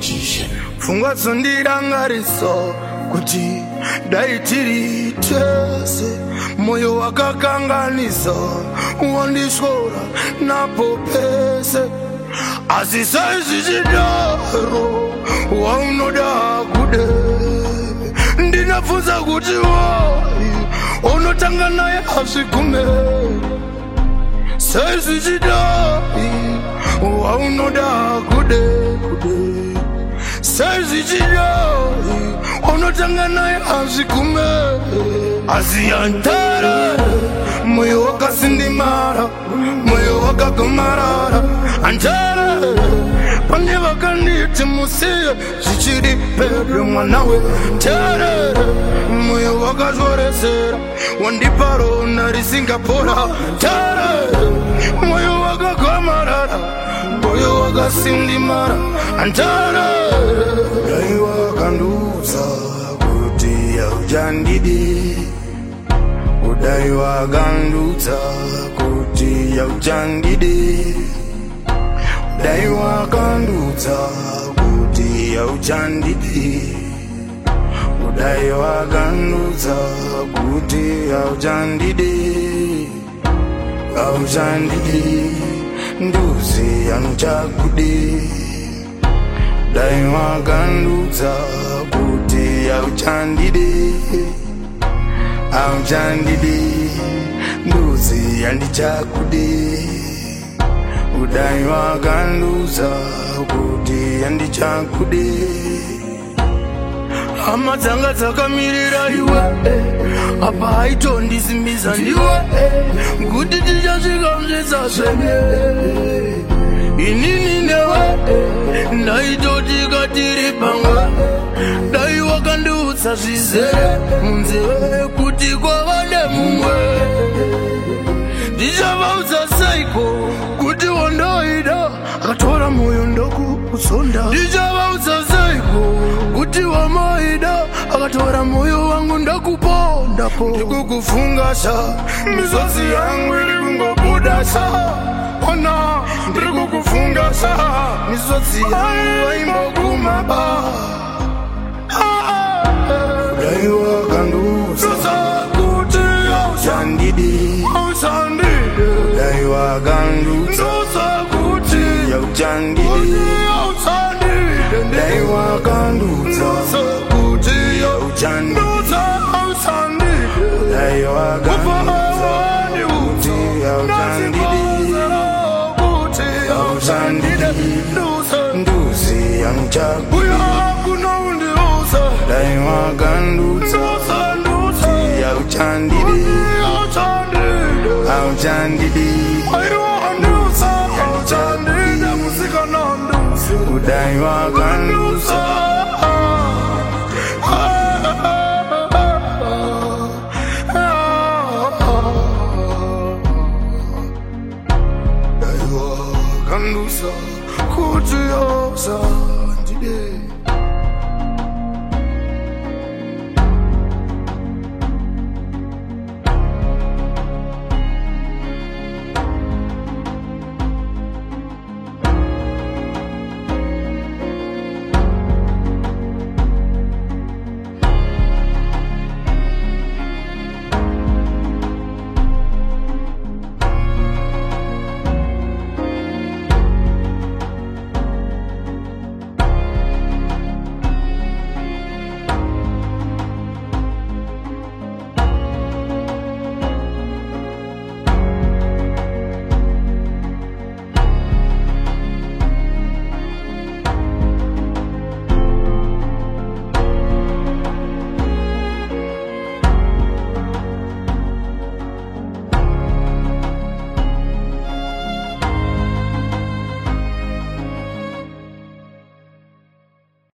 Fungwa sondirangariso kuti daitiri tese moyo wakakanganisa wandishora napo pese asisaizi chidaro waunoda kude ndinafunza kuti wai unotanga naye asikume saizi chidai waunoda kude saizi chidai unotanga naye asikume asiyantara moyo wakasindimara moyo wakagomarara antara pane vakanditi musiye zvichiri pedo mwanawe tara moyo wakazvoresera wandipa rona risingapora tara moyo wakagomarara moyo wakasindimara antara dai wakandudza kuti yauchandidi udai wakandudza kuti yauchandidi udai wakandudza kuti yauchandidi udai wakandudza kuti yauchandidi auchandidi nduzi yanuchakude dai wakandudza kuti auchandidi auchandidi nduzi yandichakude udai wakandudza kuti yandichakude hama dzanga dzakamirira iwe apa haitondizimbiza ndiwe kuti tichasvika muzvitsazvene inini newe ndaitoti katiri pamwe dai wakandudza zvizere munzeve kuti kwavane mumwe ndichavaudza saiko kuti wandoida akatora moyo ndokuusonda ndichavaudza saiko kuti wamaida akatora moyo wangu ndakupondapo ndikukufungasha mizozi yangu iri kungobudasha ona ndikukufungasha mizozi yangu aimbogumaba dai wakandudza kuti auchandidi dai wakandudza kuti yauchandidi dai wakandudza kuti yauchandidi dai wakandudza kuti yauchandidi nduzi yanguchakude dai wakandudza kuti yauchandidi auchandidi nduzi yanguchakude udai wakandudza